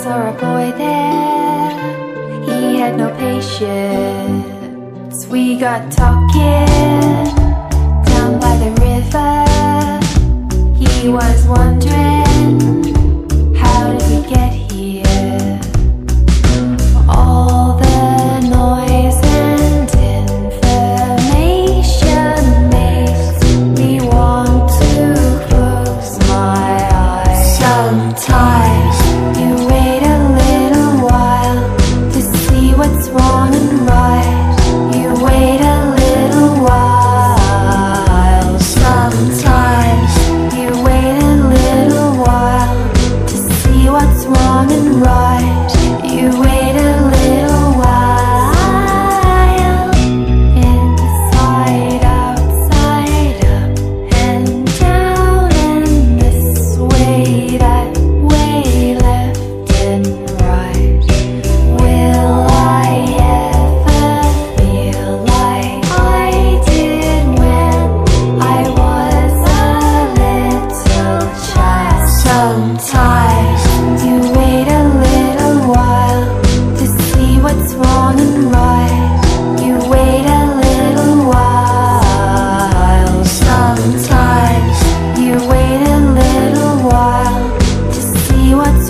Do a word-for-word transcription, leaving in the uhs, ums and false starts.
saw a boy there. He had no patience. We got talking down by the river. He was wondering, how did we get here? All the noise and information makes me want to close my eyes. Sometimes you wait a little while to see what's wrong and right. You wait a little while. Sometimes you wait a little while to see what's wrong and right. You wait a little while. Inside, outside, up and down, and this way, that way, left and right. Will I ever feel like I did when I was a little child? Sometimes you wait a little while to see what's wrong and right. You wait a little while. Sometimes you wait a little while to see what's